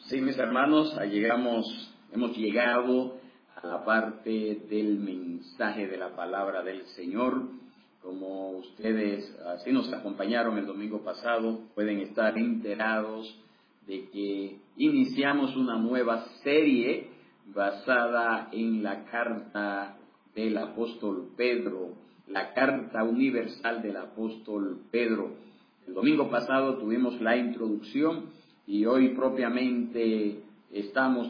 Sí, mis hermanos, hemos llegado a la parte del mensaje de la palabra del Señor. Como ustedes así nos acompañaron el domingo pasado, pueden estar enterados de que iniciamos una nueva serie basada en la carta del apóstol Pedro, la carta universal del apóstol Pedro. El domingo pasado tuvimos la introducción y hoy propiamente estamos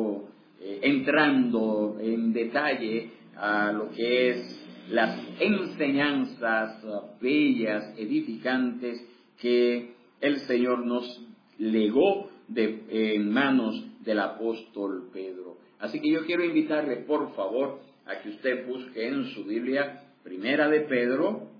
entrando en detalle a lo que es las enseñanzas bellas, edificantes que el Señor nos legó en manos del apóstol Pedro. Así que yo quiero invitarle, por favor, a que usted busque en su Biblia Primera de Pedro,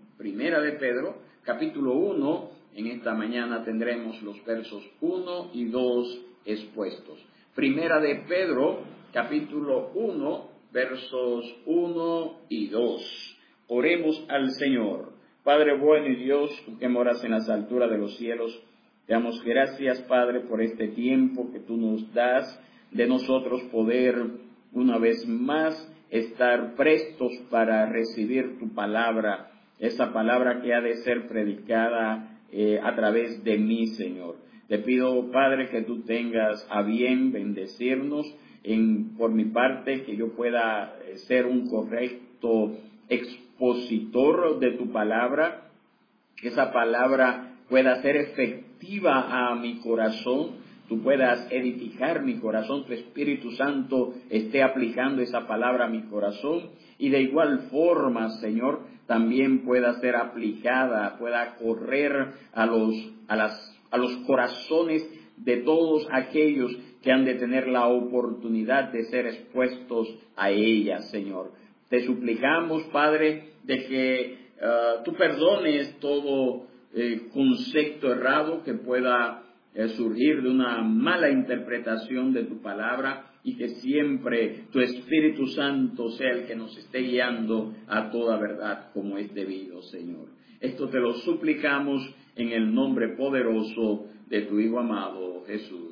capítulo 1. En esta mañana tendremos los versos 1 y 2 expuestos. Primera de Pedro, capítulo 1, versos 1 y 2. Oremos al Señor. Padre bueno y Dios, tú que moras en las alturas de los cielos, te damos gracias, Padre, por este tiempo que tú nos das de nosotros poder una vez más estar prestos para recibir tu palabra, esa palabra que ha de ser predicada a través de mí, Señor. Te pido, Padre, que tú tengas a bien bendecirnos por mi parte, que yo pueda ser un correcto expositor de tu palabra, que esa palabra pueda ser efectiva a mi corazón, tú puedas edificar mi corazón, tu Espíritu Santo esté aplicando esa palabra a mi corazón y de igual forma, Señor, también pueda ser aplicada, pueda correr a los corazones de todos aquellos que han de tener la oportunidad de ser expuestos a ella, Señor. Te suplicamos, Padre, de que tú perdones todo concepto errado que pueda surgir de una mala interpretación de tu palabra y que siempre tu Espíritu Santo sea el que nos esté guiando a toda verdad como es debido, Señor. Esto te lo suplicamos en el nombre poderoso de tu Hijo amado Jesús.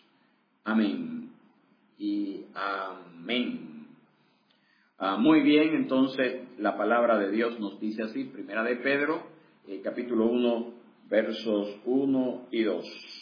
Amén y amén. Muy bien, entonces la palabra de Dios nos dice así, Primera de Pedro, capítulo 1, versos 1 y 2.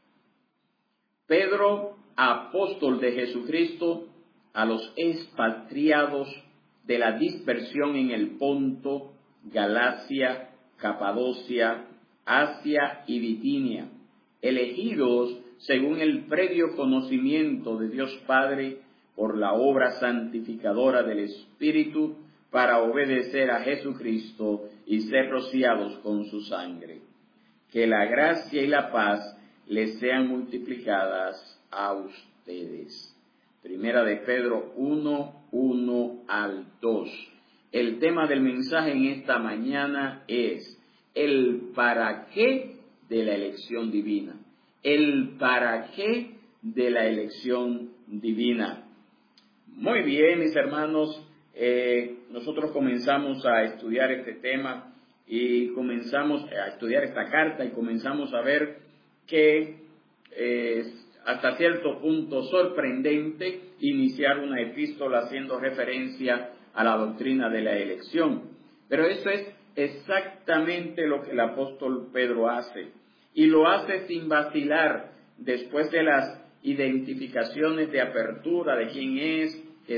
Pedro, apóstol de Jesucristo, a los expatriados de la dispersión en el Ponto, Galacia, Capadocia, Asia y Bitinia, elegidos según el previo conocimiento de Dios Padre por la obra santificadora del Espíritu, para obedecer a Jesucristo y ser rociados con su sangre. Que la gracia y la paz les sean multiplicadas a ustedes. Primera de Pedro 1, 1 al 2. El tema del mensaje en esta mañana es el para qué de la elección divina. El para qué de la elección divina. Muy bien, mis hermanos, nosotros comenzamos a estudiar este tema y comenzamos a estudiar esta carta y comenzamos a ver que es hasta cierto punto sorprendente iniciar una epístola haciendo referencia a la doctrina de la elección. Pero eso es exactamente lo que el apóstol Pedro hace. Y lo hace sin vacilar después de las identificaciones de apertura de quién es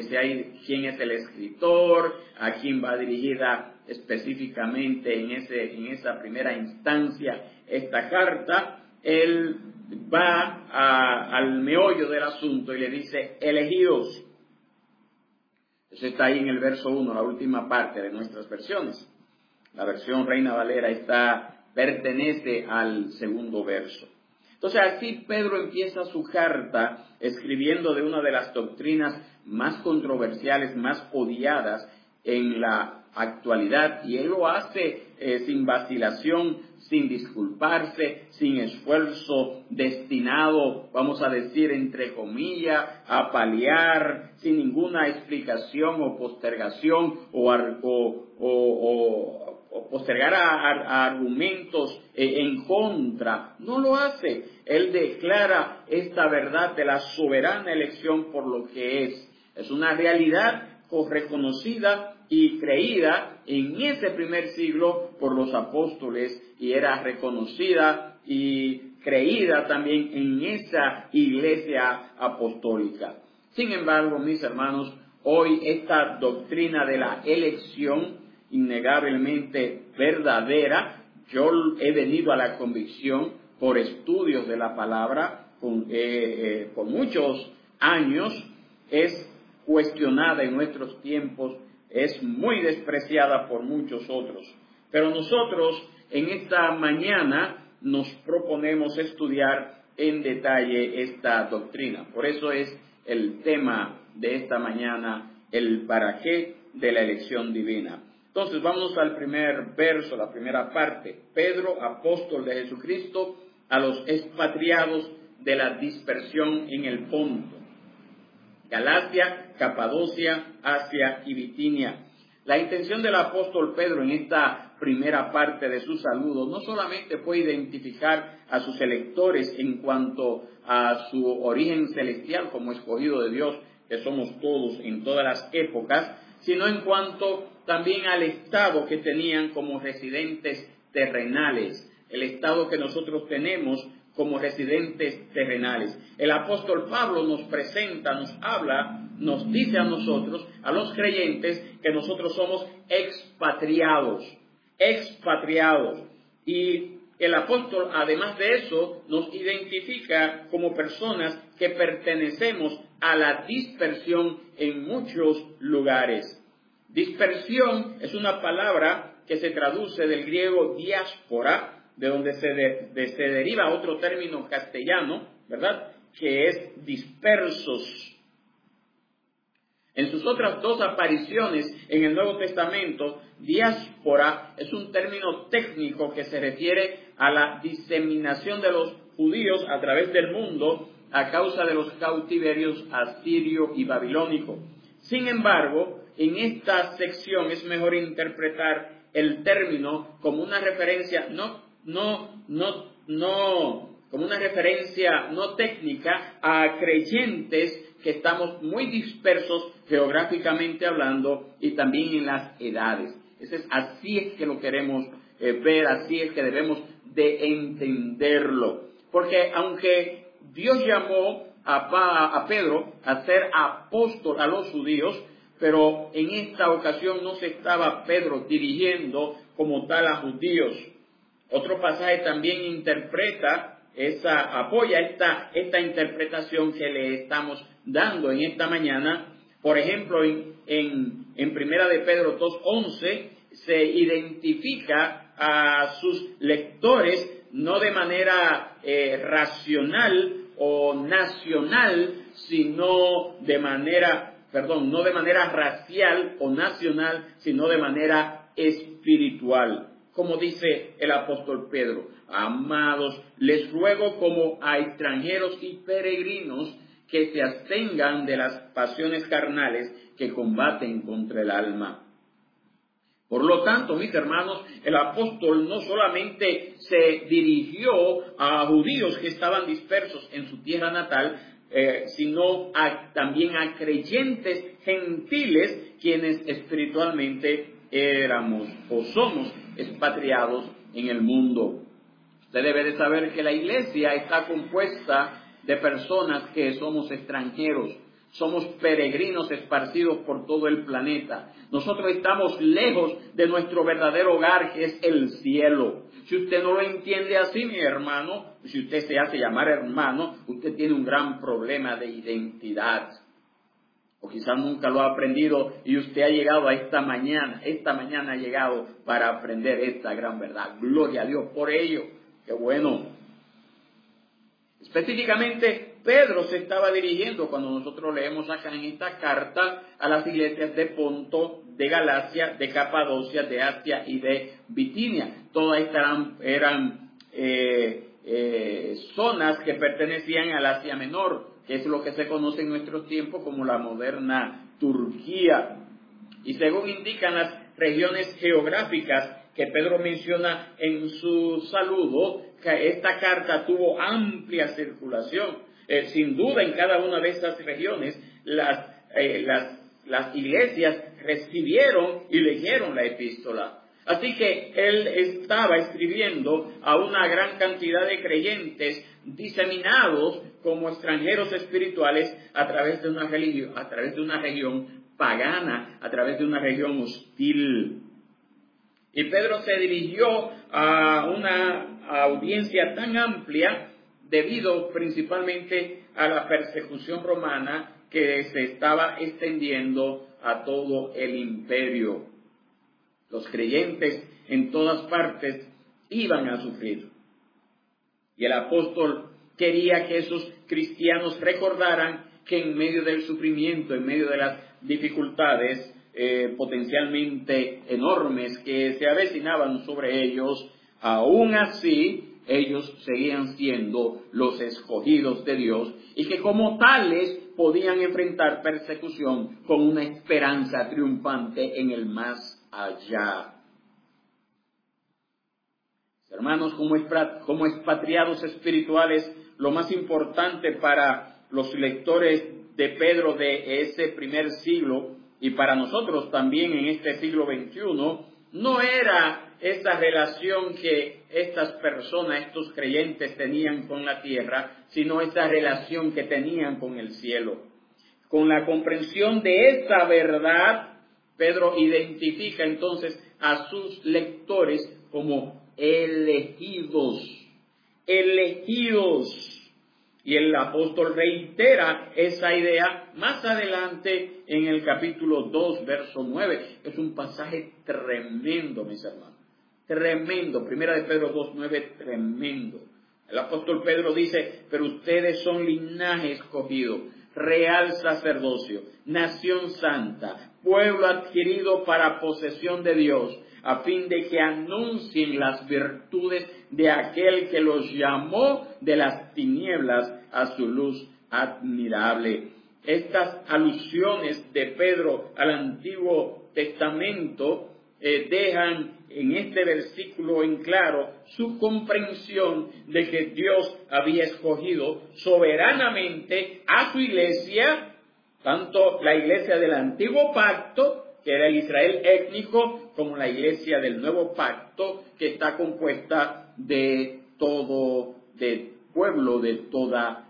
el escritor, a quién va dirigida específicamente en esa primera instancia esta carta. Él va al meollo del asunto y le dice, elegidos. Eso está ahí en el verso 1, la última parte de nuestras versiones. La versión Reina Valera pertenece al segundo verso. Entonces así Pedro empieza su carta escribiendo de una de las doctrinas más controversiales, más odiadas en la actualidad, y él lo hace sin vacilación, sin disculparse, sin esfuerzo destinado, vamos a decir entre comillas, a paliar, sin ninguna explicación o postergación o postergar a argumentos en contra. No lo hace. Él declara esta verdad de la soberana elección por lo que es. Es una realidad reconocida y creída en ese primer siglo por los apóstoles, y era reconocida y creída también en esa iglesia apostólica. Sin embargo, mis hermanos, hoy esta doctrina de la elección, innegablemente verdadera, yo he venido a la convicción por estudios de la palabra por muchos años, es cuestionada en nuestros tiempos, es muy despreciada por muchos otros. Pero nosotros en esta mañana nos proponemos estudiar en detalle esta doctrina. Por eso es el tema de esta mañana, el para qué de la elección divina. Entonces vamos al primer verso, la primera parte. Pedro, apóstol de Jesucristo, a los expatriados de la dispersión en el Ponto, Galacia, Capadocia, Asia y Bitinia. La intención del apóstol Pedro en esta primera parte de su saludo no solamente fue identificar a sus electores en cuanto a su origen celestial como escogido de Dios, que somos todos en todas las épocas, sino en cuanto también al estado que tenían como residentes terrenales, el estado que nosotros tenemos como residentes terrenales. El apóstol Pablo nos presenta, nos habla, nos dice a nosotros, a los creyentes, que nosotros somos expatriados. Y el apóstol, además de eso, nos identifica como personas que pertenecemos a la dispersión en muchos lugares. Dispersión es una palabra que se traduce del griego diáspora, de donde se deriva otro término castellano, ¿verdad?, que es dispersos. En sus otras dos apariciones en el Nuevo Testamento, diáspora es un término técnico que se refiere a la diseminación de los judíos a través del mundo a causa de los cautiverios asirio y babilónico. Sin embargo, en esta sección es mejor interpretar el término como una referencia como una referencia no técnica a creyentes que estamos muy dispersos geográficamente hablando y también en las edades. Así es que lo queremos ver, así es que debemos de entenderlo. Porque aunque Dios llamó a Pedro a ser apóstol a los judíos, pero en esta ocasión no se estaba Pedro dirigiendo como tal a judíos. Otro pasaje también apoya esta interpretación que le estamos dando en esta mañana. Por ejemplo, en Primera de Pedro 2:11 se identifica a sus lectores no de manera racional o nacional, sino no de manera racial o nacional, sino de manera espiritual. Como dice el apóstol Pedro: amados, les ruego como a extranjeros y peregrinos que se abstengan de las pasiones carnales que combaten contra el alma. Por lo tanto, mis hermanos, el apóstol no solamente se dirigió a judíos que estaban dispersos en su tierra natal, sino también a creyentes gentiles quienes espiritualmente éramos o somos expatriados en el mundo. Usted debe de saber que la iglesia está compuesta de personas que somos extranjeros, somos peregrinos esparcidos por todo el planeta. Nosotros estamos lejos de nuestro verdadero hogar, que es el cielo. Si usted no lo entiende así, mi hermano, si usted se hace llamar hermano, usted tiene un gran problema de identidad. O quizás nunca lo ha aprendido y usted ha llegado a esta mañana ha llegado para aprender esta gran verdad. Gloria a Dios por ello. ¡Qué bueno! Específicamente, Pedro se estaba dirigiendo, cuando nosotros leemos acá en esta carta, a las iglesias de Ponto, de Galacia, de Capadocia, de Asia y de Bitinia. Todas estas eran zonas que pertenecían al Asia Menor, que es lo que se conoce en nuestros tiempos como la moderna Turquía. Y según indican las regiones geográficas que Pedro menciona en su saludo, que esta carta tuvo amplia circulación. Sin duda, en cada una de estas regiones, las iglesias recibieron y leyeron la epístola. Así que él estaba escribiendo a una gran cantidad de creyentes diseminados como extranjeros espirituales a través de una región pagana, a través de una región hostil. Y Pedro se dirigió a una audiencia tan amplia debido principalmente a la persecución romana que se estaba extendiendo a todo el imperio. Los creyentes en todas partes iban a sufrir. Y el apóstol quería que esos cristianos recordaran que en medio del sufrimiento, en medio de las dificultades potencialmente enormes que se avecinaban sobre ellos, aún así ellos seguían siendo los escogidos de Dios y que como tales podían enfrentar persecución con una esperanza triunfante en el más allá. Hermanos, como expatriados espirituales, lo más importante para los lectores de Pedro de ese primer siglo y para nosotros también en este siglo XXI, no era esa relación que estas personas, estos creyentes tenían con la tierra, sino esa relación que tenían con el cielo. Con la comprensión de esa verdad, Pedro identifica entonces a sus lectores como elegidos. Y el apóstol reitera esa idea más adelante en el capítulo 2, verso 9. Es un pasaje tremendo, mis hermanos. Tremendo. Primera de Pedro 2, 9, tremendo. El apóstol Pedro dice, pero ustedes son linaje escogido, real sacerdocio, nación santa, pueblo adquirido para posesión de Dios, a fin de que anuncien las virtudes de aquel que los llamó de las tinieblas a su luz admirable. Estas alusiones de Pedro al Antiguo Testamento dejan en este versículo en claro su comprensión de que Dios había escogido soberanamente a su iglesia, tanto la iglesia del Antiguo Pacto, que era el Israel étnico, como la iglesia del Nuevo Pacto, que está compuesta de pueblo, de toda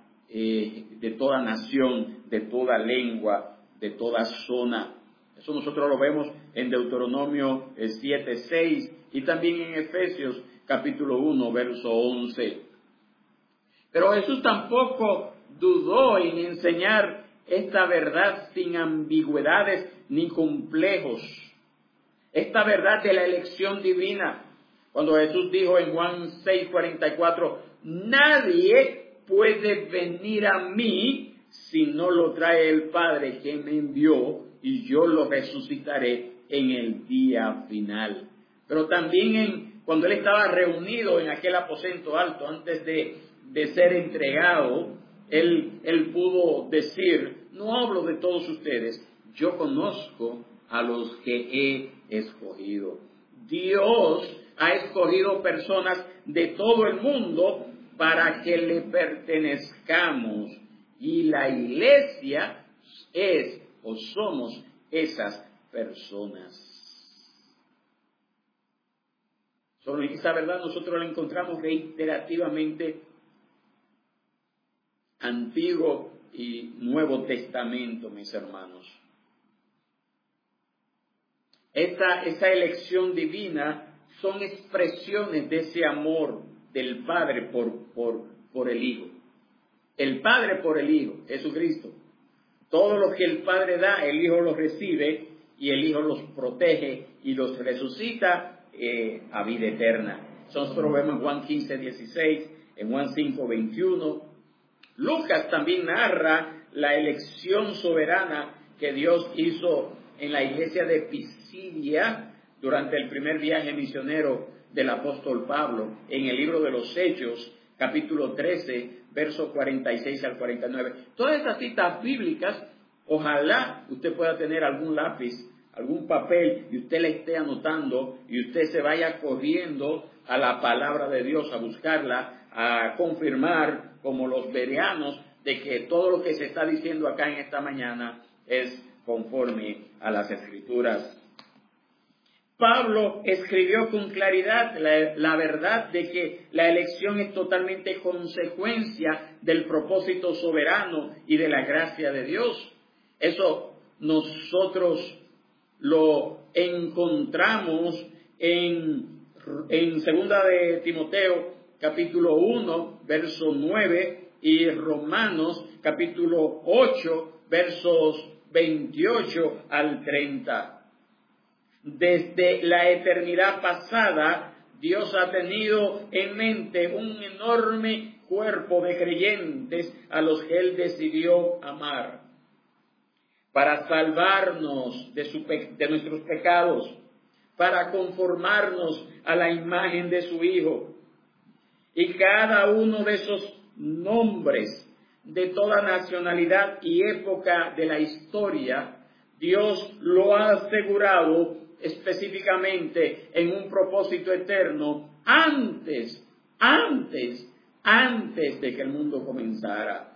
nación, de toda lengua, de toda zona. Eso nosotros lo vemos en Deuteronomio 7:6 y también en Efesios capítulo 1, verso 11. Pero Jesús tampoco dudó en enseñar esta verdad sin ambigüedades ni complejos. Esta verdad de la elección divina. Cuando Jesús dijo en Juan 6:44, nadie puede venir a mí si no lo trae el Padre que me envió, y yo lo resucitaré en el día final. Pero también cuando él estaba reunido en aquel aposento alto, antes de ser entregado, él pudo decir, no hablo de todos ustedes, yo conozco a los que he escogido. Dios ha escogido personas de todo el mundo para que le pertenezcamos. Y la iglesia es o somos esas personas. Sobre esa verdad nosotros la encontramos reiterativamente Antiguo y Nuevo Testamento, mis hermanos. Esa elección divina son expresiones de ese amor del Padre por el Hijo. El Padre por el Hijo, Jesucristo. Todo lo que el Padre da, el Hijo lo recibe y el Hijo los protege y los resucita a vida eterna. Nosotros vemos en Juan 15:16, en Juan 5:21. Lucas también narra la elección soberana que Dios hizo en la iglesia de Pisidia durante el primer viaje misionero del apóstol Pablo, en el libro de los Hechos, capítulo 13, versos 46 al 49. Todas estas citas bíblicas, ojalá usted pueda tener algún lápiz algún papel y usted le esté anotando y usted se vaya corriendo a la palabra de Dios a buscarla, a confirmar como los bereanos de que todo lo que se está diciendo acá en esta mañana es conforme a las Escrituras. Pablo escribió con claridad la verdad de que la elección es totalmente consecuencia del propósito soberano y de la gracia de Dios. Eso nosotros lo encontramos en segunda de Timoteo capítulo 1 verso 9 y Romanos capítulo 8 versos 28 al 30. Desde la eternidad pasada, Dios ha tenido en mente un enorme cuerpo de creyentes a los que Él decidió amar, para salvarnos de nuestros pecados, para conformarnos a la imagen de su Hijo. Y cada uno de esos nombres, de toda nacionalidad y época de la historia, Dios lo ha asegurado específicamente en un propósito eterno antes de que el mundo comenzara.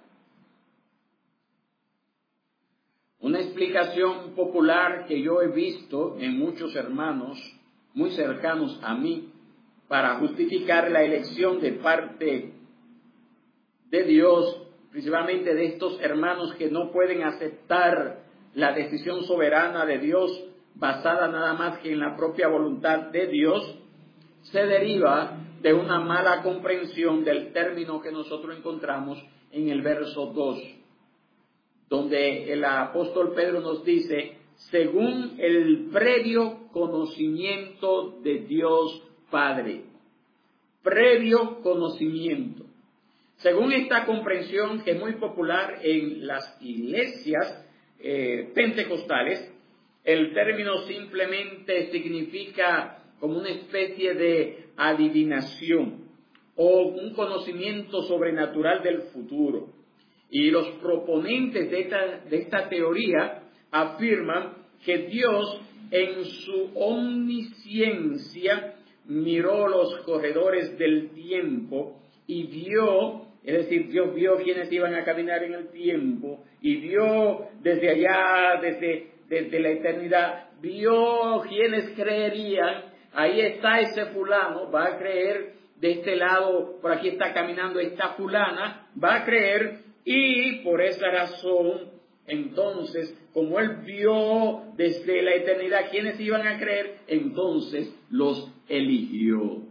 Una explicación popular que yo he visto en muchos hermanos muy cercanos a mí para justificar la elección de parte de Dios, principalmente de estos hermanos que no pueden aceptar la decisión soberana de Dios basada nada más que en la propia voluntad de Dios, se deriva de una mala comprensión del término que nosotros encontramos en el verso 2, donde el apóstol Pedro nos dice, según el previo conocimiento de Dios Padre. Previo conocimiento. Según esta comprensión que es muy popular en las iglesias pentecostales, el término simplemente significa como una especie de adivinación o un conocimiento sobrenatural del futuro. Y los proponentes de esta teoría afirman que Dios en su omnisciencia miró los corredores del tiempo y vio, es decir, Dios vio quienes iban a caminar en el tiempo y vio desde allá, desde la eternidad, vio quienes creerían, ahí está ese fulano, va a creer, de este lado, por aquí está caminando esta fulana, va a creer, y por esa razón, entonces, como él vio desde la eternidad quienes iban a creer, entonces los eligió.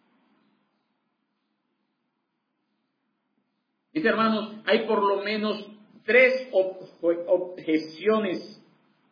Mis hermanos, hay por lo menos 3 objeciones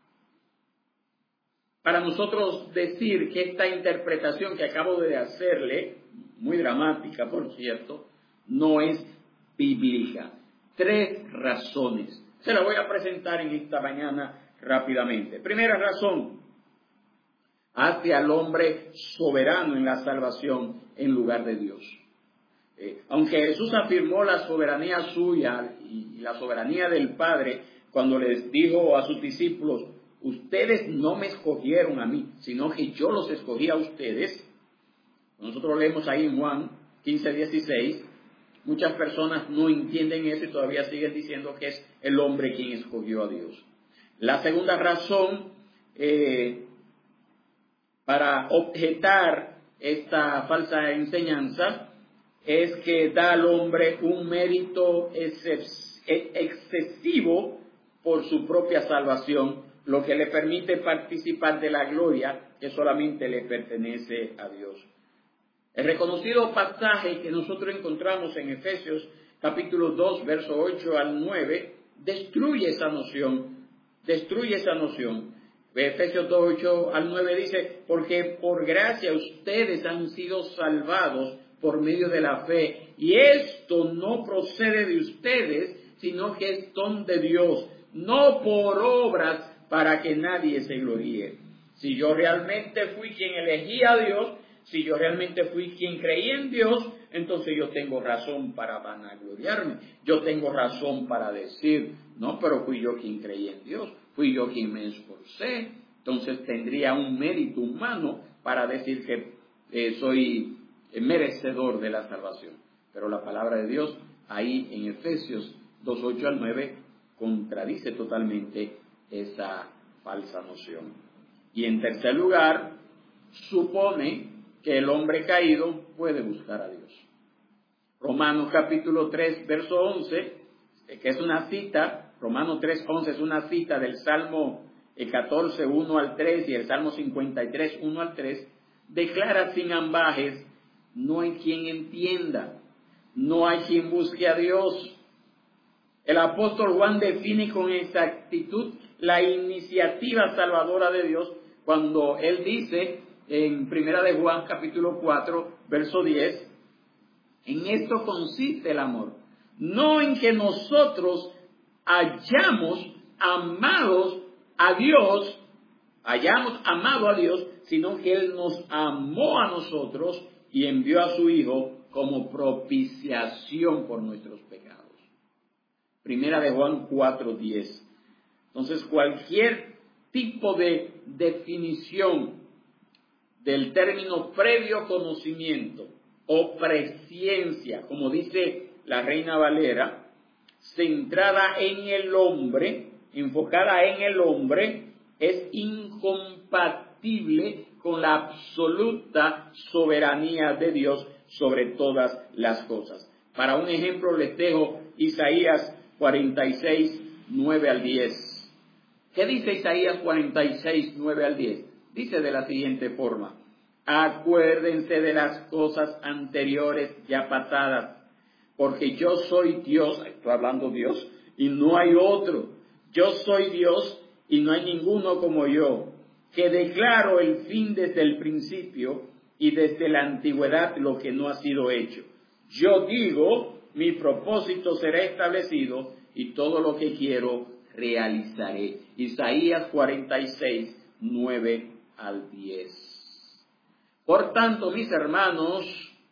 para nosotros decir que esta interpretación que acabo de hacerle, muy dramática por cierto, no es bíblica. 3 razones. Se las voy a presentar en esta mañana rápidamente. Primera razón, hace al hombre soberano en la salvación en lugar de Dios. Aunque Jesús afirmó la soberanía suya y la soberanía del Padre cuando les dijo a sus discípulos, ustedes no me escogieron a mí, sino que yo los escogí a ustedes. Nosotros leemos ahí en Juan 15:16. Muchas personas no entienden eso y todavía siguen diciendo que es el hombre quien escogió a Dios. La segunda razón para objetar esta falsa enseñanza es que da al hombre un mérito excesivo por su propia salvación, lo que le permite participar de la gloria que solamente le pertenece a Dios. El reconocido pasaje que nosotros encontramos en Efesios capítulo 2, verso 8 al 9, destruye esa noción. Efesios 2, 8 al 9 dice, porque por gracia ustedes han sido salvados por medio de la fe, y esto no procede de ustedes, sino que es don de Dios, no por obras para que nadie se gloríe. Si yo realmente fui quien elegí a Dios, si yo realmente fui quien creí en Dios, entonces yo tengo razón para vanagloriarme. Yo tengo razón para decir, no, pero fui yo quien creí en Dios, fui yo quien me esforcé. entonces tendría un mérito humano para decir que soy merecedor de la salvación. Pero la palabra de Dios, ahí en Efesios 2:8 al 9, contradice totalmente esa falsa noción. Y en tercer lugar, supone que el hombre caído puede buscar a Dios. Romanos capítulo 3, verso 11, que es una cita, Romanos 3, 11 es una cita del Salmo 14, 1 al 3 y el Salmo 53, 1 al 3, declara sin ambajes: no hay quien entienda, no hay quien busque a Dios. El apóstol Juan define con exactitud la iniciativa salvadora de Dios cuando él dice en Primera de Juan capítulo 4, verso 10, en esto consiste el amor, no en que nosotros hayamos amado a Dios, sino que Él nos amó a nosotros y envió a su Hijo como propiciación por nuestros pecados. Primera de Juan 4:10. Entonces, cualquier tipo de definición del término previo conocimiento o presciencia, como dice la Reina Valera, centrada en el hombre, enfocada en el hombre, es incompatible con la absoluta soberanía de Dios sobre todas las cosas. Para un ejemplo les dejo Isaías 46, 9 al 10. ¿Qué dice Isaías 46, 9 al 10? Dice de la siguiente forma: acuérdense de las cosas anteriores ya pasadas, porque yo soy Dios, estoy hablando Dios, y no hay otro. Yo soy Dios y no hay ninguno como yo, que declaro el fin desde el principio y desde la antigüedad lo que no ha sido hecho. Yo digo, mi propósito será establecido y todo lo que quiero realizaré. Isaías 46, 9 al 10. Por tanto, mis hermanos,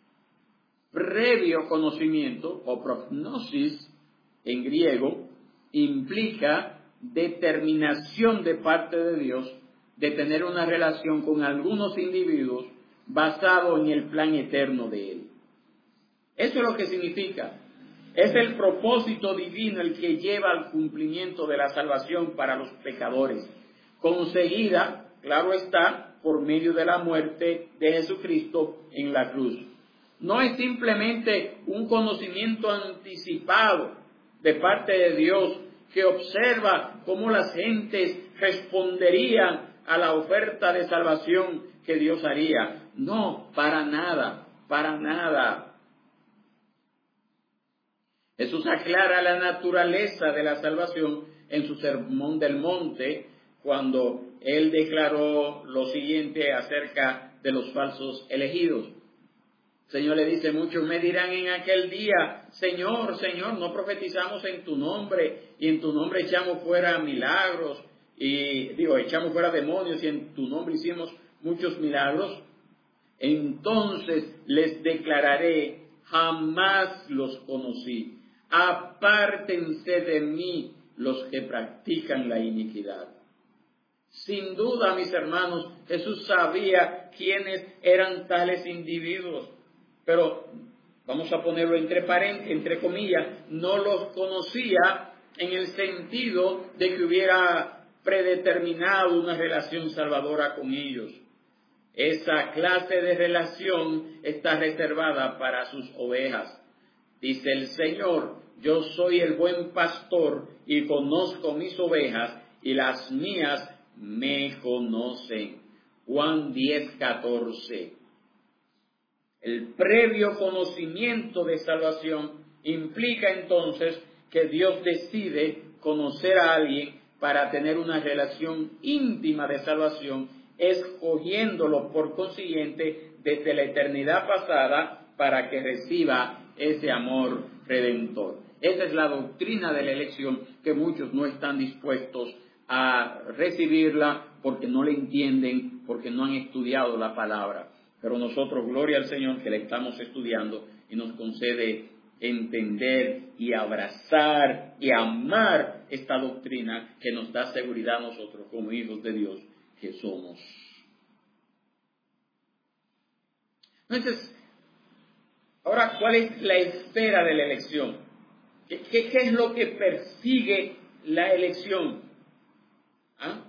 previo conocimiento o prognosis en griego implica determinación de parte de Dios de tener una relación con algunos individuos basado en el plan eterno de Él. Eso es lo que significa. Es el propósito divino el que lleva al cumplimiento de la salvación para los pecadores, conseguida, claro está, por medio de la muerte de Jesucristo en la cruz. No es simplemente un conocimiento anticipado de parte de Dios que observa cómo las gentes responderían a la oferta de salvación que Dios haría. No, para nada, para nada. Jesús aclara la naturaleza de la salvación en su Sermón del Monte, cuando Él declaró lo siguiente acerca de los falsos elegidos. El Señor le dice: muchos me dirán en aquel día: Señor, Señor, no profetizamos en tu nombre, y en tu nombre echamos fuera milagros, echamos fuera demonios, y en tu nombre hicimos muchos milagros. Entonces les declararé: jamás los conocí. Apártense de mí los que practican la iniquidad. Sin duda, mis hermanos, Jesús sabía quiénes eran tales individuos, pero vamos a ponerlo entre comillas, no los conocía en el sentido de que hubiera predeterminado una relación salvadora con ellos. Esa clase de relación está reservada para sus ovejas. Dice el Señor: yo soy el buen pastor y conozco mis ovejas y las mías me conocen. Juan 10:14. El previo conocimiento de salvación implica entonces que Dios decide conocer a alguien para tener una relación íntima de salvación, escogiéndolo por consiguiente desde la eternidad pasada para que reciba ese amor redentor. Esa es la doctrina de la elección, que muchos no están dispuestos a recibirla porque no la entienden, porque no han estudiado la palabra. Pero nosotros, gloria al Señor, que la estamos estudiando y nos concede entender y abrazar y amar esta doctrina que nos da seguridad a nosotros como hijos de Dios, que somos. Entonces, ahora, ¿cuál es la esfera de la elección? ¿Qué es lo que persigue la elección? ¿Ah?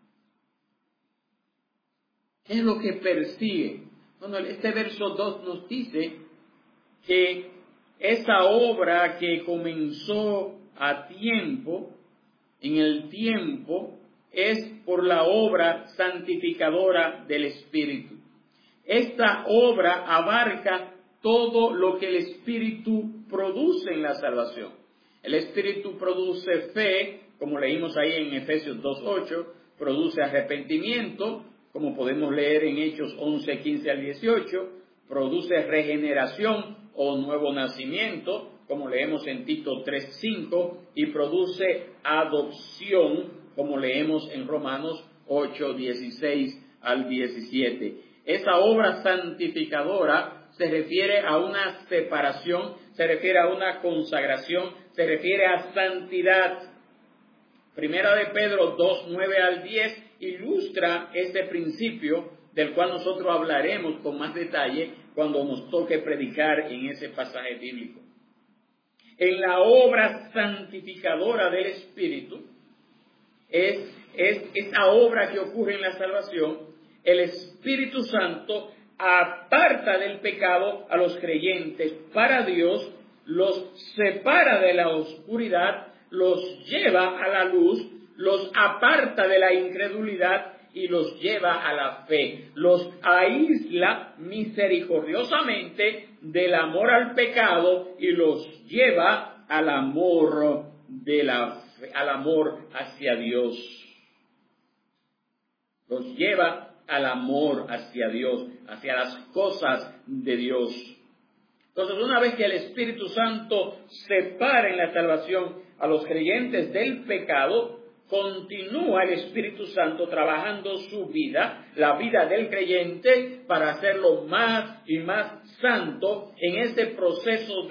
¿Qué es lo que persigue? Bueno, este verso 2 nos dice que esa obra que comenzó a tiempo, en el tiempo, es por la obra santificadora del Espíritu. Esta obra abarca todo lo que el Espíritu produce en la salvación. El Espíritu produce fe, como leímos ahí en Efesios 2:8, produce arrepentimiento, como podemos leer en Hechos 11:15 al 18, produce regeneración o nuevo nacimiento, como leemos en Tito 3:5, y produce adopción, como leemos en Romanos 8:16 al 17. Esa obra santificadora se refiere a una separación, se refiere a una consagración, se refiere a santidad. Primera de Pedro 2:9 al 10 ilustra este principio del cual nosotros hablaremos con más detalle cuando nos toque predicar en ese pasaje bíblico. En la obra santificadora del Espíritu, es esa obra que ocurre en la salvación. El Espíritu Santo aparta del pecado a los creyentes para Dios, los separa de la oscuridad, los lleva a la luz, los aparta de la incredulidad y los lleva a la fe, los aísla misericordiosamente del amor al pecado y los lleva al amor al amor hacia Dios. Los lleva al amor hacia Dios, hacia las cosas de Dios. Entonces, una vez que el Espíritu Santo separa en la salvación a los creyentes del pecado, continúa el Espíritu Santo trabajando su vida, la vida del creyente, para hacerlo más y más santo en este proceso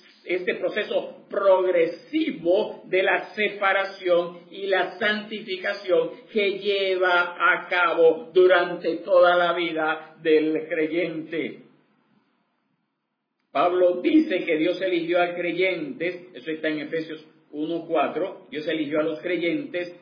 progresivo de la separación y la santificación que lleva a cabo durante toda la vida del creyente. Pablo dice que Dios eligió a creyentes, eso está en Efesios 1:4, Dios eligió a los creyentes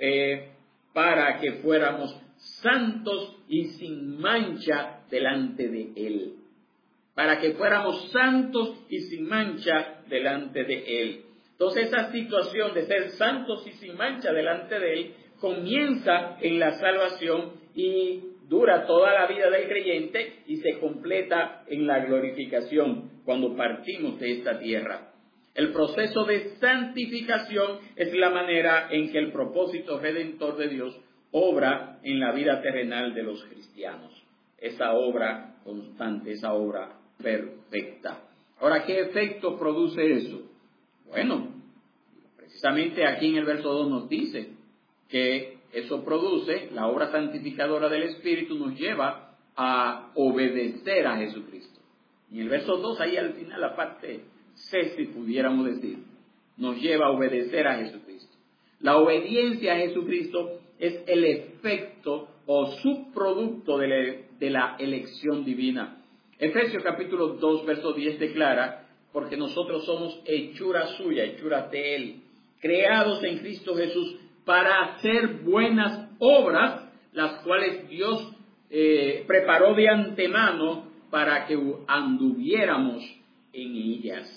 para que fuéramos santos y sin mancha delante de Él. Para que fuéramos santos y sin mancha delante de Él. Entonces esa situación de ser santos y sin mancha delante de Él comienza en la salvación y dura toda la vida del creyente y se completa en la glorificación cuando partimos de esta tierra. El proceso de santificación es la manera en que el propósito redentor de Dios obra en la vida terrenal de los cristianos. Esa obra constante, esa obra perfecta. Ahora, ¿qué efecto produce eso? Bueno, precisamente aquí en el verso 2 nos dice que eso produce, la obra santificadora del Espíritu nos lleva a obedecer a Jesucristo. En el verso 2, ahí al final, la parte C, si pudiéramos decir, nos lleva a obedecer a Jesucristo. La obediencia a Jesucristo es el efecto o subproducto de la elección divina. Efesios capítulo 2, verso 10 declara, porque nosotros somos hechura suya, hechura de Él, creados en Cristo Jesús para hacer buenas obras, las cuales Dios preparó de antemano para que anduviéramos en ellas.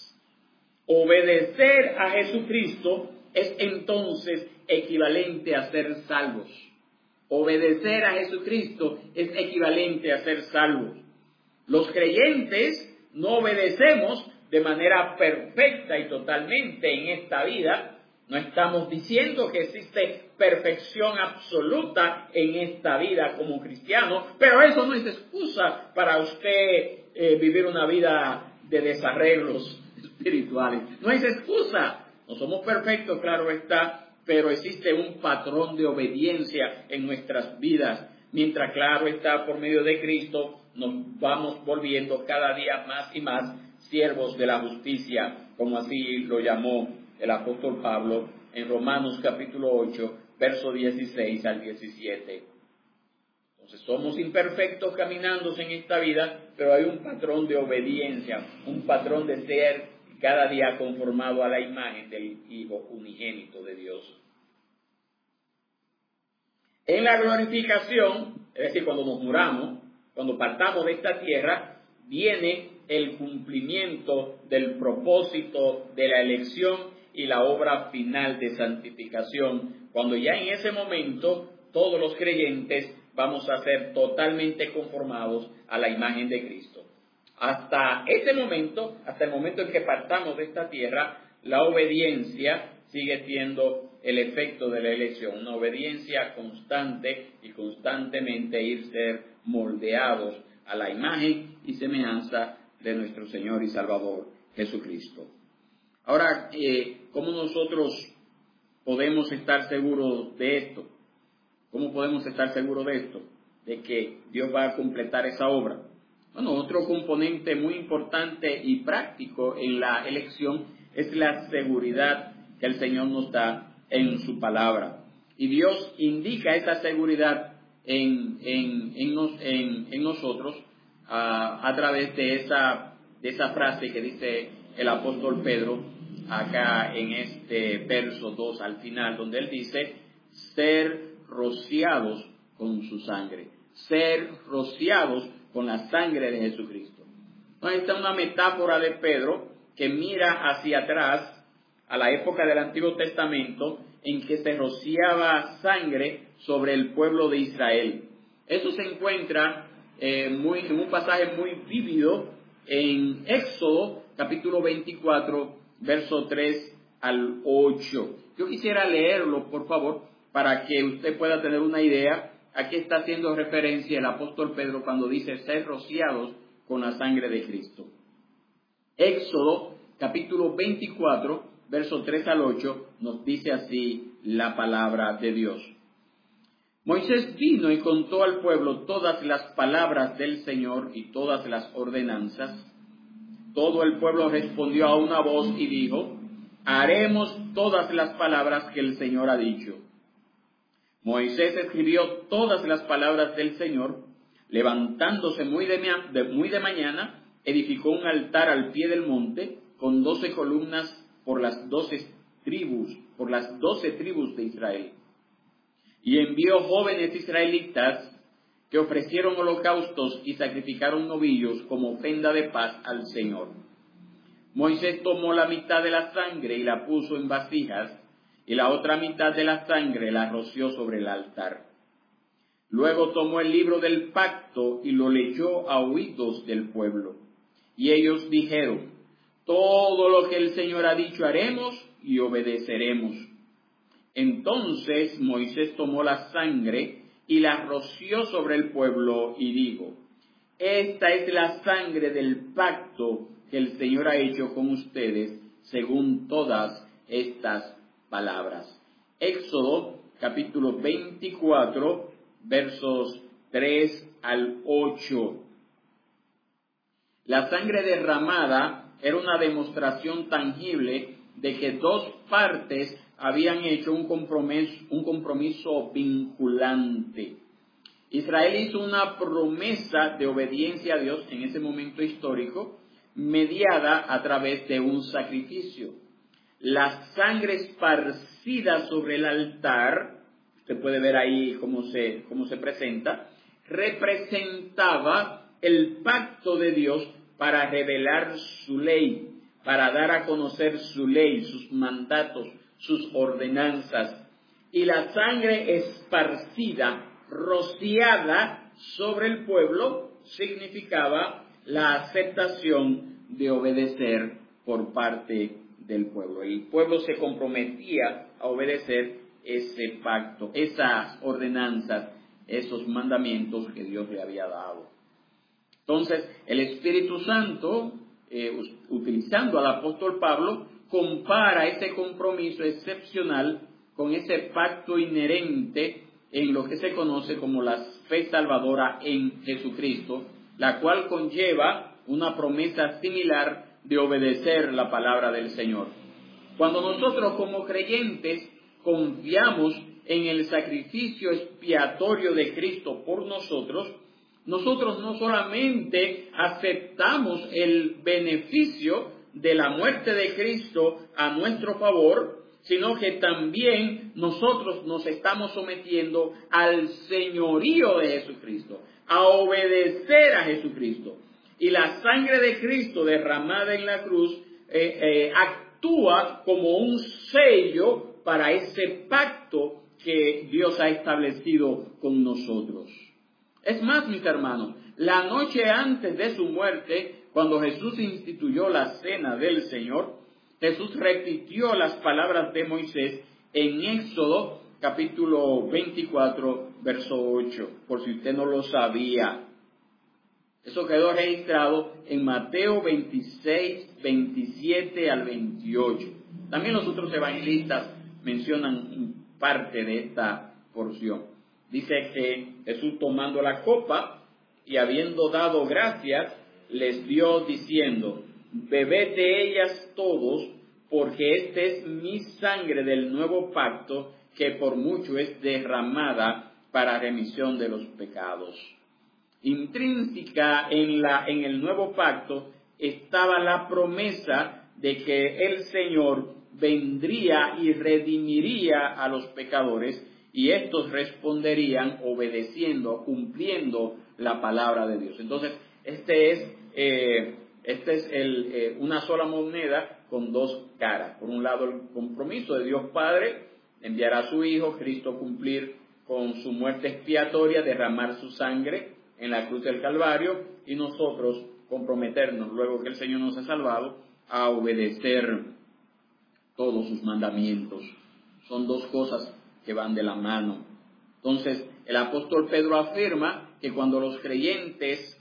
Obedecer a Jesucristo es entonces equivalente a ser salvos. Obedecer a Jesucristo es equivalente a ser salvos. Los creyentes no obedecemos de manera perfecta y totalmente en esta vida. No estamos diciendo que existe perfección absoluta en esta vida como cristiano, pero eso no es excusa para usted vivir una vida de desarreglos espirituales. No es excusa. No somos perfectos, claro está, pero existe un patrón de obediencia en nuestras vidas. Mientras, claro está, por medio de Cristo, nos vamos volviendo cada día más y más siervos de la justicia, como así lo llamó el apóstol Pablo en Romanos capítulo 8, verso 16 al 17. Entonces somos imperfectos caminando en esta vida, pero hay un patrón de obediencia, un patrón de ser cada día conformado a la imagen del Hijo unigénito de Dios. En la glorificación, es decir, cuando nos muramos, cuando partamos de esta tierra, viene el cumplimiento del propósito de la elección y la obra final de santificación, cuando ya en ese momento todos los creyentes vamos a ser totalmente conformados a la imagen de Cristo. Hasta ese momento, hasta el momento en que partamos de esta tierra, la obediencia sigue siendo el efecto de la elección, una obediencia constante y constantemente ir ser moldeados a la imagen y semejanza de nuestro Señor y Salvador Jesucristo. Ahora, ¿cómo nosotros podemos estar seguros de esto? ¿Cómo podemos estar seguros de esto? De que Dios va a completar esa obra. Bueno, otro componente muy importante y práctico en la elección es la seguridad que el Señor nos da en su palabra. Y Dios indica esa seguridad en nosotros a través de esa frase que dice el apóstol Pedro acá en este verso 2 al final, donde él dice, ser rociados con su sangre, ser rociados con la sangre de Jesucristo. Entonces, esta es una metáfora de Pedro que mira hacia atrás a la época del Antiguo Testamento en que se rociaba sangre sobre el pueblo de Israel. Eso se encuentra en un pasaje muy vívido en Éxodo capítulo 24, verso 3 al 8. Yo quisiera leerlo, por favor, para que usted pueda tener una idea a qué está haciendo referencia el apóstol Pedro cuando dice ser rociados con la sangre de Cristo. Éxodo capítulo 24, verso 3 al 8, nos dice así la palabra de Dios. Moisés vino y contó al pueblo todas las palabras del Señor y todas las ordenanzas. Todo el pueblo respondió a una voz y dijo, haremos todas las palabras que el Señor ha dicho. Moisés escribió todas las palabras del Señor, levantándose muy de mañana, edificó un altar al pie del monte, con 12 columnas por las 12 tribus de Israel. Y envió jóvenes israelitas que ofrecieron holocaustos y sacrificaron novillos como ofrenda de paz al Señor. Moisés tomó la mitad de la sangre y la puso en vasijas, y la otra mitad de la sangre la roció sobre el altar. Luego tomó el libro del pacto y lo leyó a oídos del pueblo. Y ellos dijeron, todo lo que el Señor ha dicho haremos y obedeceremos. Entonces Moisés tomó la sangre y la roció sobre el pueblo y dijo, esta es la sangre del pacto que el Señor ha hecho con ustedes según todas estas palabras. Éxodo capítulo 24, versos 3 al 8. La sangre derramada era una demostración tangible de que dos partes habían hecho un compromiso vinculante. Israel hizo una promesa de obediencia a Dios en ese momento histórico, mediada a través de un sacrificio. La sangre esparcida sobre el altar, usted puede ver ahí cómo se presenta, representaba el pacto de Dios para revelar su ley, para dar a conocer su ley, sus mandatos, sus ordenanzas. Y la sangre esparcida, rociada sobre el pueblo, significaba la aceptación de obedecer por parte del pueblo. El pueblo se comprometía a obedecer ese pacto, esas ordenanzas, esos mandamientos que Dios le había dado. Entonces, el Espíritu Santo, utilizando al apóstol Pablo, compara ese compromiso excepcional con ese pacto inherente en lo que se conoce como la fe salvadora en Jesucristo, la cual conlleva una promesa similar de obedecer la palabra del Señor. Cuando nosotros como creyentes confiamos en el sacrificio expiatorio de Cristo por nosotros, nosotros no solamente aceptamos el beneficio de la muerte de Cristo a nuestro favor, sino que también nosotros nos estamos sometiendo al señorío de Jesucristo, a obedecer a Jesucristo. Y la sangre de Cristo derramada en la cruz actúa como un sello para ese pacto que Dios ha establecido con nosotros. Es más, mis hermanos, la noche antes de su muerte, cuando Jesús instituyó la cena del Señor, Jesús repitió las palabras de Moisés en Éxodo capítulo 24, verso 8, por si usted no lo sabía. Eso quedó registrado en Mateo 26, 27 al 28. También los otros evangelistas mencionan parte de esta porción. Dice que Jesús, tomando la copa y habiendo dado gracias, les dio diciendo: bebed de ellas todos, porque esta es mi sangre del nuevo pacto, que por mucho es derramada para remisión de los pecados. Intrínseca en el nuevo pacto estaba la promesa de que el Señor vendría y redimiría a los pecadores, y estos responderían obedeciendo, cumpliendo la palabra de Dios. Entonces, este es una sola moneda con dos caras. Por un lado, el compromiso de Dios Padre, enviar a su Hijo, Cristo, cumplir con su muerte expiatoria, derramar su sangre en la cruz del Calvario, y nosotros comprometernos, luego que el Señor nos ha salvado, a obedecer todos sus mandamientos. Son dos cosas que van de la mano. Entonces, el apóstol Pedro afirma que cuando los creyentes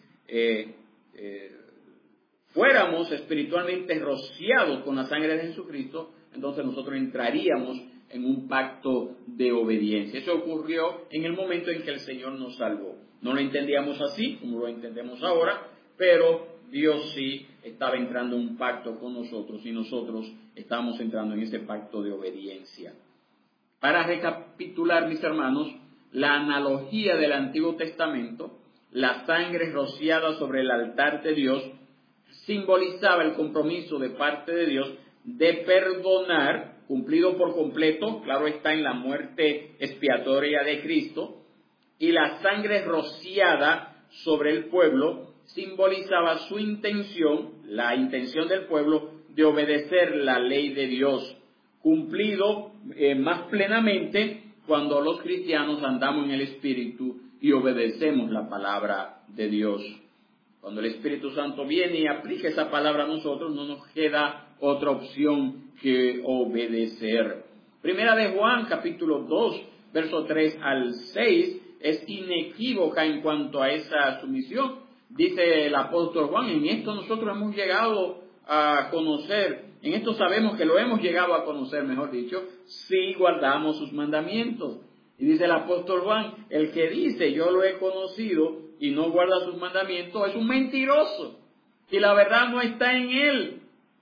fuéramos espiritualmente rociados con la sangre de Jesucristo, entonces nosotros entraríamos en un pacto de obediencia. Eso ocurrió en el momento en que el Señor nos salvó. No lo entendíamos así, como lo entendemos ahora, pero Dios sí estaba entrando en un pacto con nosotros, y nosotros estamos entrando en ese pacto de obediencia. Para recapitular, mis hermanos, la analogía del Antiguo Testamento, la sangre rociada sobre el altar de Dios, simbolizaba el compromiso de parte de Dios de perdonar, cumplido por completo, claro está, en la muerte expiatoria de Cristo, y la sangre rociada sobre el pueblo simbolizaba su intención, la intención del pueblo, de obedecer la ley de Dios, cumplido más plenamente cuando los cristianos andamos en el Espíritu y obedecemos la palabra de Dios. Cuando el Espíritu Santo viene y aplica esa palabra a nosotros, no nos queda otra opción que obedecer. Primera de Juan, capítulo 2, verso 3 al 6, es inequívoca en cuanto a esa sumisión. Dice el apóstol Juan: en esto nosotros hemos llegado a conocer, en esto sabemos que lo hemos llegado a conocer, mejor dicho, si guardamos sus mandamientos. Y dice el apóstol Juan: el que dice yo lo he conocido y no guarda sus mandamientos es un mentiroso, y la verdad no está en él.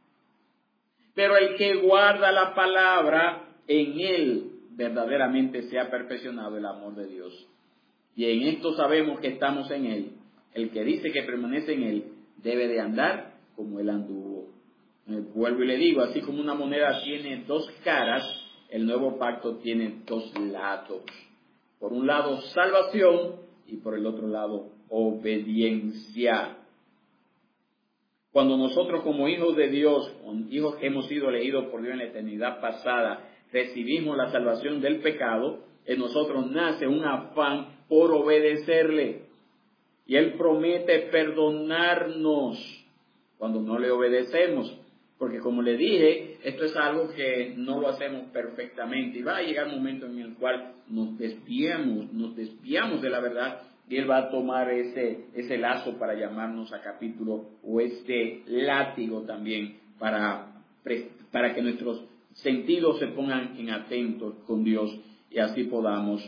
Pero el que guarda la palabra, en él verdaderamente se ha perfeccionado el amor de Dios. Y en esto sabemos que estamos en él. El que dice que permanece en él debe de andar como él anduvo. Vuelvo y le digo, así como una moneda tiene dos caras, el nuevo pacto tiene dos lados. Por un lado, salvación, y por el otro lado, obediencia. Cuando nosotros, como hijos de Dios, hijos que hemos sido elegidos por Dios en la eternidad pasada, recibimos la salvación del pecado, en nosotros nace un afán por obedecerle. Y Él promete perdonarnos cuando no le obedecemos. Porque como le dije, esto es algo que no lo hacemos perfectamente. Y va a llegar un momento en el cual nos desviamos de la verdad, y Él va a tomar ese lazo para llamarnos a capítulo, o este látigo también, para que nuestros sentidos se pongan en atentos con Dios, y así podamos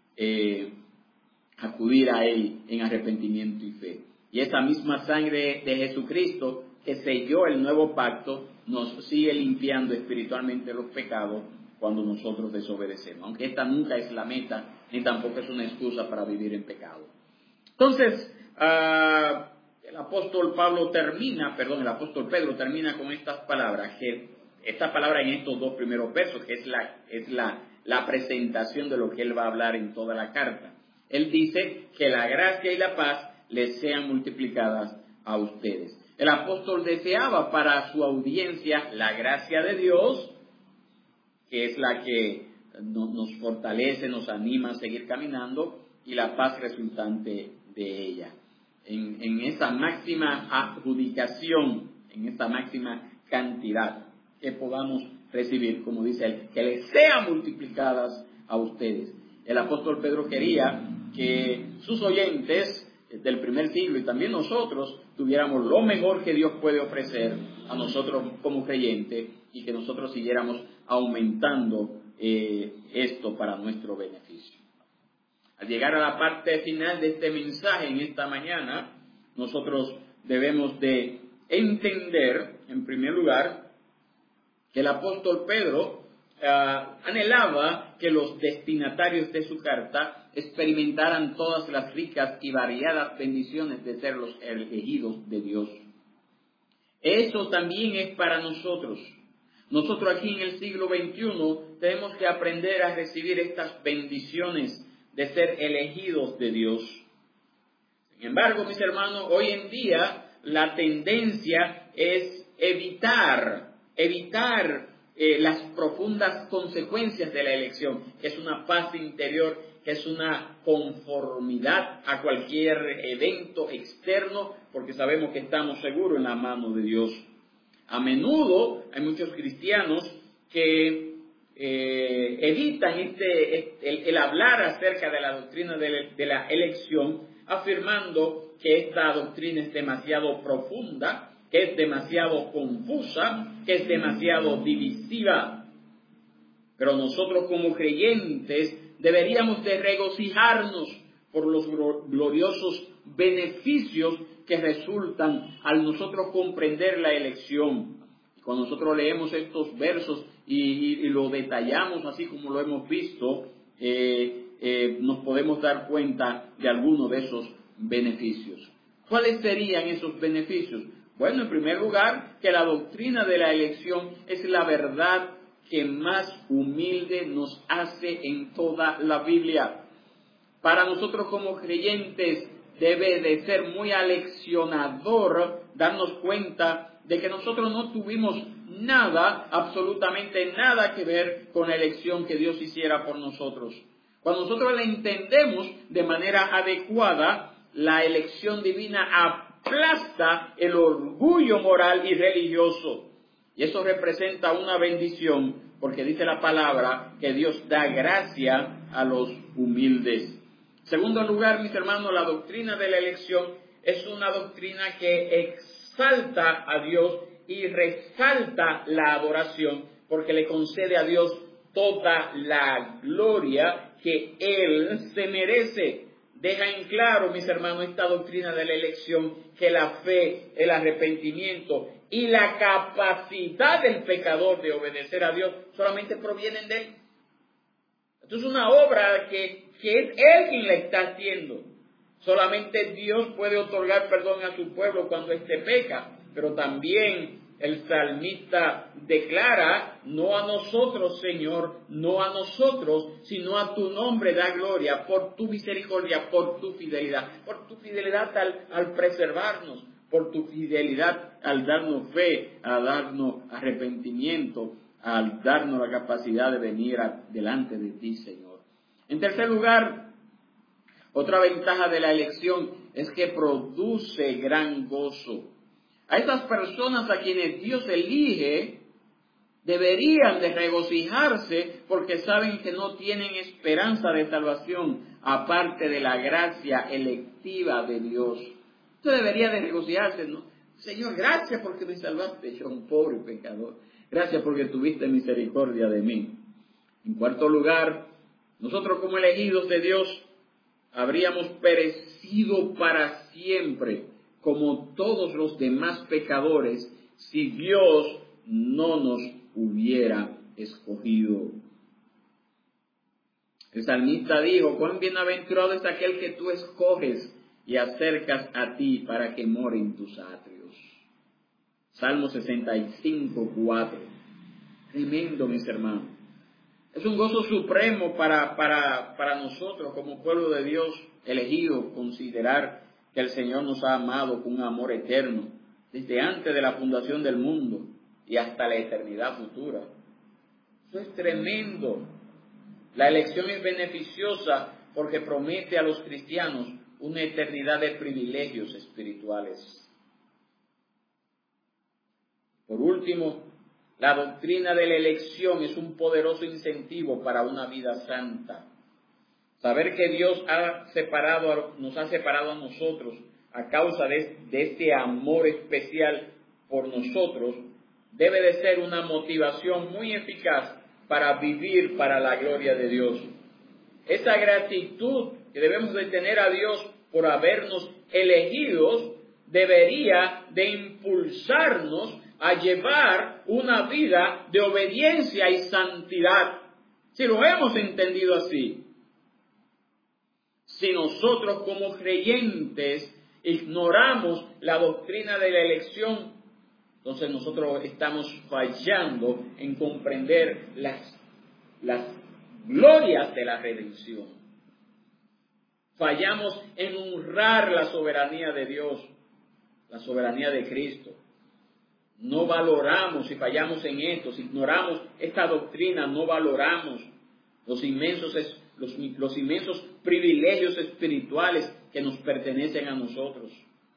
acudir a Él en arrepentimiento y fe. Y esa misma sangre de Jesucristo que selló el nuevo pacto nos sigue limpiando espiritualmente los pecados cuando nosotros desobedecemos, aunque esta nunca es la meta, ni tampoco es una excusa para vivir en pecado. Entonces, el apóstol Pedro termina con estas palabras, que esta palabra en estos dos primeros versos, que es la presentación de lo que él va a hablar en toda la carta. Él dice que la gracia y la paz les sean multiplicadas a ustedes. El apóstol deseaba para su audiencia la gracia de Dios, que es la que nos fortalece, nos anima a seguir caminando, y la paz resultante de ella. En esa máxima adjudicación, en esta máxima cantidad que podamos recibir, como dice él, que les sean multiplicadas a ustedes. El apóstol Pedro quería que sus oyentes del primer siglo y también nosotros tuviéramos lo mejor que Dios puede ofrecer a nosotros como creyentes y que nosotros siguiéramos aumentando esto para nuestro beneficio. Al llegar a la parte final de este mensaje en esta mañana, nosotros debemos de entender, en primer lugar, que el apóstol Pedro anhelaba que los destinatarios de su carta experimentaran todas las ricas y variadas bendiciones de ser los elegidos de Dios. Eso también es para nosotros. Nosotros aquí en el siglo XXI tenemos que aprender a recibir estas bendiciones de ser elegidos de Dios. Sin embargo, mis hermanos, hoy en día la tendencia es evitar las profundas consecuencias de la elección, que es una paz interior, que es una conformidad a cualquier evento externo, porque sabemos que estamos seguros en la mano de Dios. A menudo hay muchos cristianos que evitan el hablar acerca de la doctrina de la elección, afirmando que esta doctrina es demasiado profunda, que es demasiado confusa, que es demasiado divisiva. Pero nosotros como creyentes deberíamos de regocijarnos por los gloriosos beneficios que resultan al nosotros comprender la elección. Cuando nosotros leemos estos versos y lo detallamos así como lo hemos visto, nos podemos dar cuenta de algunos de esos beneficios. ¿Cuáles serían esos beneficios? Bueno, en primer lugar, que la doctrina de la elección es la verdad que más humilde nos hace en toda la Biblia. Para nosotros como creyentes debe de ser muy aleccionador darnos cuenta de que nosotros no tuvimos nada, absolutamente nada que ver con la elección que Dios hiciera por nosotros. Cuando nosotros la entendemos de manera adecuada, la elección divina aplasta el orgullo moral y religioso. Y eso representa una bendición, porque dice la palabra que Dios da gracia a los humildes. En segundo lugar, mis hermanos, la doctrina de la elección es una doctrina que exalta a Dios y resalta la adoración, porque le concede a Dios toda la gloria que Él se merece. Deja en claro, mis hermanos, esta doctrina de la elección, que la fe, el arrepentimiento y la capacidad del pecador de obedecer a Dios solamente provienen de Él. Esto es una obra que es Él quien la está haciendo. Solamente Dios puede otorgar perdón a su pueblo cuando éste peca, pero también el salmista declara: no a nosotros, Señor, no a nosotros, sino a tu nombre da gloria, por tu misericordia, por tu fidelidad al preservarnos, por tu fidelidad al darnos fe, al darnos arrepentimiento, al darnos la capacidad de venir delante de ti, Señor. En tercer lugar, otra ventaja de la elección es que produce gran gozo. A esas personas a quienes Dios elige deberían de regocijarse porque saben que no tienen esperanza de salvación aparte de la gracia electiva de Dios. Usted debería de regocijarse, ¿no? Señor, gracias porque me salvaste, yo un pobre pecador. Gracias porque tuviste misericordia de mí. En cuarto lugar, nosotros como elegidos de Dios habríamos perecido para siempre como todos los demás pecadores si Dios no nos hubiera escogido. El salmista dijo: cuán bienaventurado es aquel que tú escoges y acercas a ti para que more en tus atrios. Salmo 65, 4. Tremendo, mis hermanos. Es un gozo supremo para nosotros como pueblo de Dios elegido, considerar que el Señor nos ha amado con un amor eterno, desde antes de la fundación del mundo y hasta la eternidad futura. Eso es tremendo. La elección es beneficiosa porque promete a los cristianos una eternidad de privilegios espirituales. Por último, la doctrina de la elección es un poderoso incentivo para una vida santa. Saber que Dios nos ha separado a nosotros a causa de este amor especial por nosotros, debe de ser una motivación muy eficaz para vivir para la gloria de Dios. Esa gratitud que debemos de tener a Dios por habernos elegidos debería de impulsarnos a llevar una vida de obediencia y santidad. Si lo hemos entendido así, si nosotros como creyentes ignoramos la doctrina de la elección, entonces nosotros estamos fallando en comprender las glorias de la redención. Fallamos en honrar la soberanía de Dios, la soberanía de Cristo. No valoramos, si fallamos en esto, si ignoramos esta doctrina, no valoramos los inmensos privilegios espirituales que nos pertenecen a nosotros.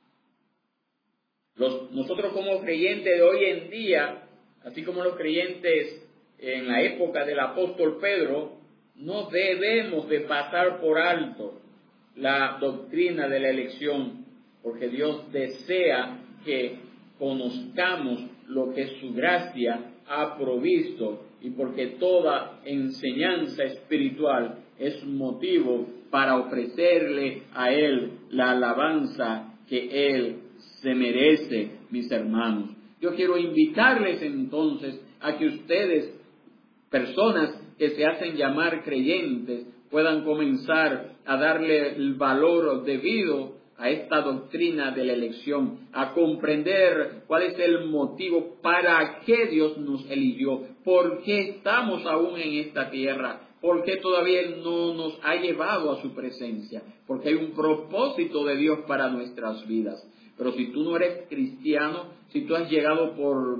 Nosotros como creyentes de hoy en día, así como los creyentes en la época del apóstol Pedro, no debemos de pasar por alto la doctrina de la elección, porque Dios desea que conozcamos lo que su gracia ha provisto y porque toda enseñanza espiritual es un motivo para ofrecerle a Él la alabanza que Él se merece, mis hermanos. Yo quiero invitarles entonces a que ustedes, personas que se hacen llamar creyentes, puedan comenzar a darle el valor debido a esta doctrina de la elección, a comprender cuál es el motivo para qué Dios nos eligió, por qué estamos aún en esta tierra, por qué todavía Él no nos ha llevado a su presencia, porque hay un propósito de Dios para nuestras vidas. Pero si tú no eres cristiano, si tú has llegado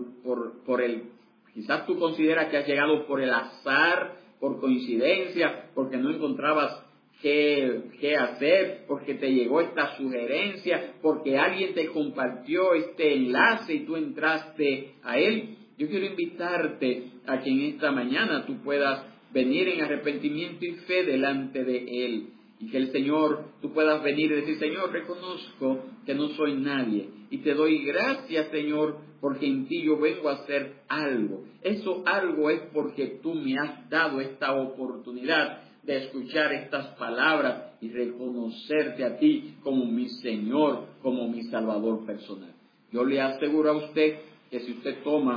quizás tú consideras que has llegado por el azar, por coincidencia, porque no encontrabas qué hacer, porque te llegó esta sugerencia, porque alguien te compartió este enlace y tú entraste a él. Yo quiero invitarte a que en esta mañana tú puedas venir en arrepentimiento y fe delante de Él. Y que el Señor, tú puedas venir y decir: Señor, reconozco que no soy nadie. Y te doy gracias, Señor, porque en ti yo vengo a hacer algo. Eso algo es porque tú me has dado esta oportunidad de escuchar estas palabras y reconocerte a ti como mi Señor, como mi Salvador personal. Yo le aseguro a usted que si usted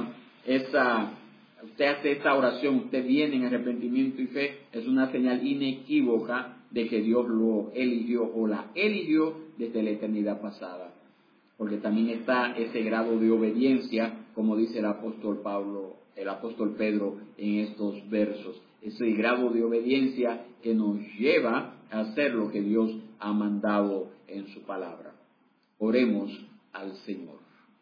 usted hace esta oración, usted viene en arrepentimiento y fe, es una señal inequívoca de que Dios lo eligió o la eligió desde la eternidad pasada. Porque también está ese grado de obediencia, como dice el apóstol Pedro en estos versos. Ese grado de obediencia que nos lleva a hacer lo que Dios ha mandado en su palabra. Oremos al Señor.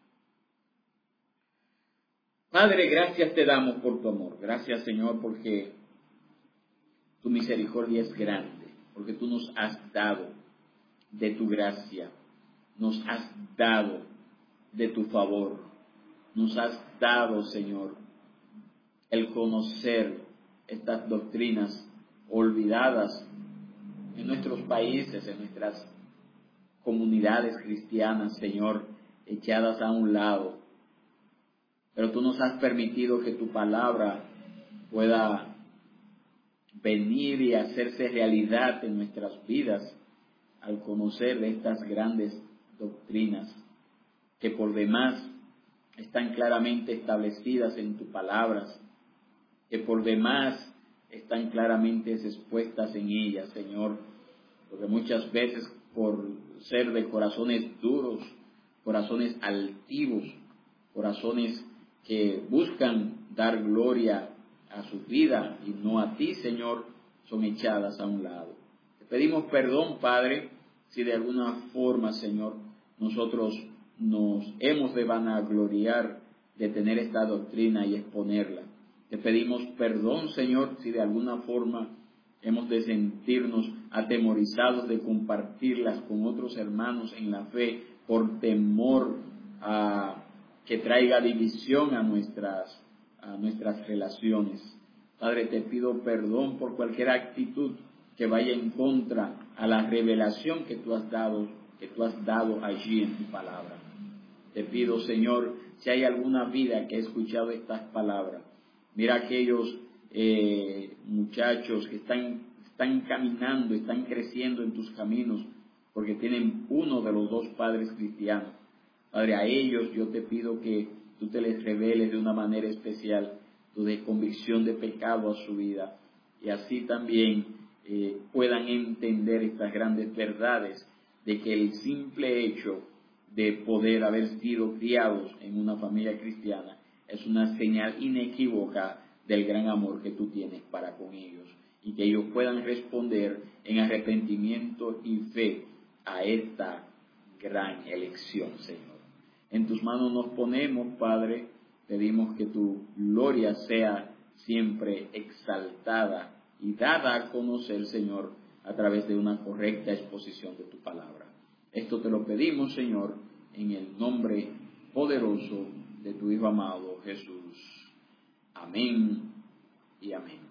Padre, gracias te damos por tu amor. Gracias, Señor, porque tu misericordia es grande, porque tú nos has dado de tu gracia, nos has dado de tu favor, nos has dado, Señor, el conocer estas doctrinas olvidadas en nuestros países, en nuestras comunidades cristianas, Señor, echadas a un lado. Pero tú nos has permitido que tu palabra pueda venir y hacerse realidad en nuestras vidas al conocer estas grandes doctrinas que por demás están claramente establecidas en tus palabras, que por demás están claramente expuestas en ellas, Señor, porque muchas veces por ser de corazones duros, corazones altivos, corazones que buscan dar gloria a su vida y no a ti, Señor, son echadas a un lado. Te pedimos perdón, Padre, si de alguna forma, Señor, nosotros nos hemos de vanagloriar de tener esta doctrina y exponerla. Te pedimos perdón, Señor, si de alguna forma hemos de sentirnos atemorizados de compartirlas con otros hermanos en la fe por temor a que traiga división a nuestras relaciones. Padre, te pido perdón por cualquier actitud que vaya en contra a la revelación que tú has dado allí en tu palabra. Te pido, Señor, si hay alguna vida que ha escuchado estas palabras, mira aquellos muchachos que están caminando, están creciendo en tus caminos, porque tienen uno de los dos padres cristianos. Padre, a ellos yo te pido que tú te les reveles de una manera especial, tu de convicción de pecado a su vida, y así también puedan entender estas grandes verdades de que el simple hecho de poder haber sido criados en una familia cristiana es una señal inequívoca del gran amor que tú tienes para con ellos, y que ellos puedan responder en arrepentimiento y fe a esta gran elección, Señor. En tus manos nos ponemos, Padre, pedimos que tu gloria sea siempre exaltada y dada a conocer, Señor, a través de una correcta exposición de tu palabra. Esto te lo pedimos, Señor, en el nombre poderoso de tu Hijo amado Jesús. Amén y amén.